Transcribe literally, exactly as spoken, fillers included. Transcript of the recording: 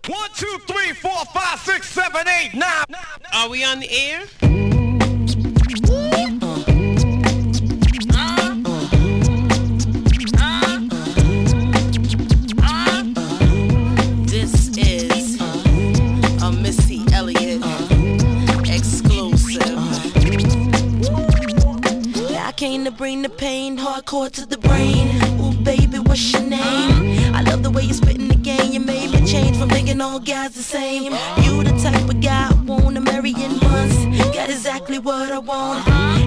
One, two, three, four, five, six, seven, eight, nine. Are we on the air? This is a Missy Elliott exclusive. Now I came to bring the pain hardcore to the brain. Ooh, baby, what's your name? I love the way you spit in the game. You made me change from thinking all guys the same. You the type of guy I wanna marry in months. Got exactly what I want.